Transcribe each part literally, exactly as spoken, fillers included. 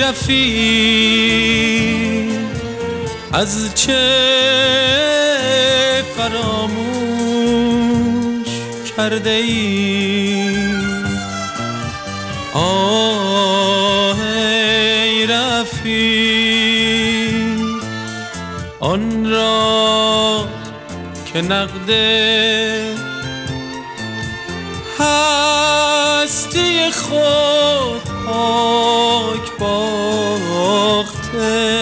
رفیق از چه فراموش کرده ای؟ آه ای رفیق آن را که نقد هستی خود پاک باخته،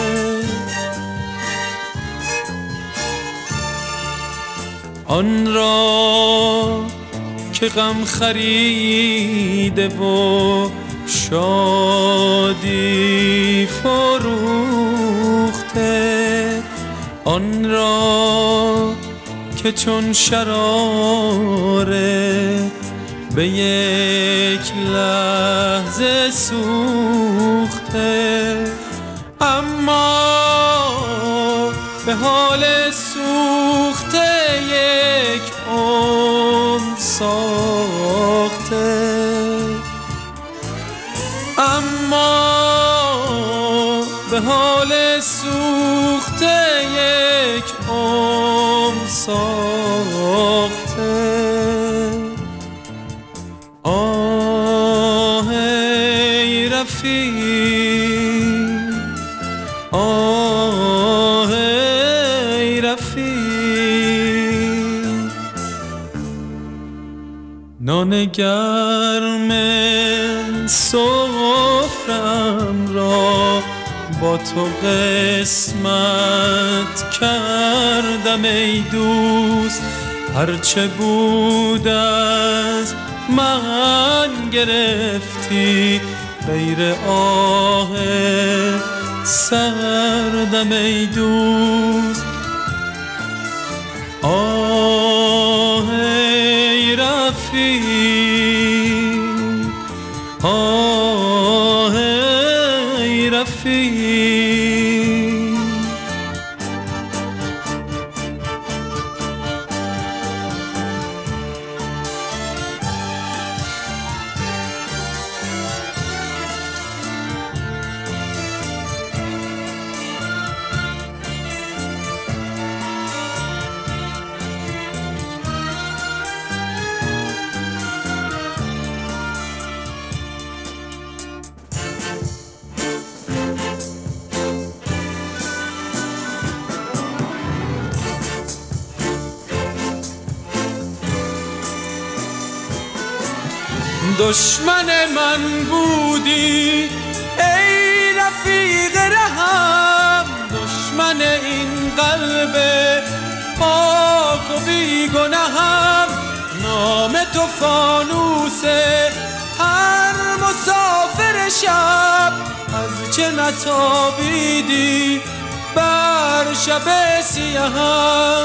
آن را که غم خریده و شادی فروخته، آن را که چون شراره به یک لحظه سوخته، اما به حال سوخته یک عمر ساخته، اما به حال سوخته یک عمر ساخته. آه ای رفیق آه ای رفیق نان گرم سفرم را با تو قسمت کردم ای دوست، هرچه بود از من گرفتی غیر آه سردم ای دوست. آه ای رفیق آه ای رفیق دشمن من بودی ای رفیق رهم، دشمن این قلب پاک و بی گناهم، نام تو فانوس هر مسافر شب، از چه نتابیدی بر شب سیاهم.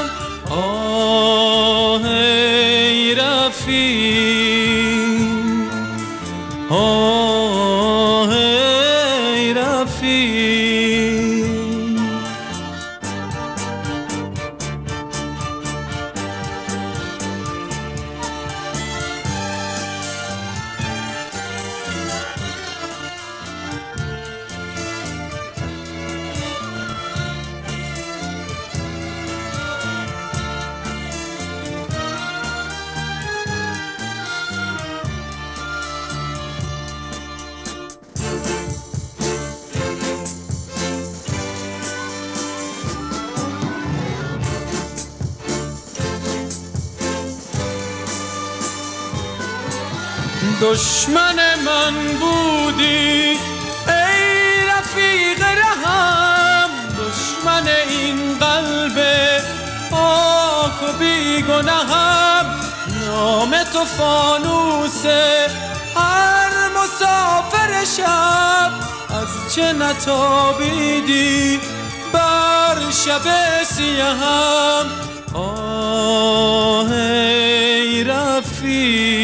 آه ای رفیق آه ای رفیق دشمن من بودی ای رفیق رهم، دشمن این قلب پاک و بی گناهم، نام تو فانوس هر مسافر شب، از چه نتابیدی بر شب سیاهم. آه ای رفیق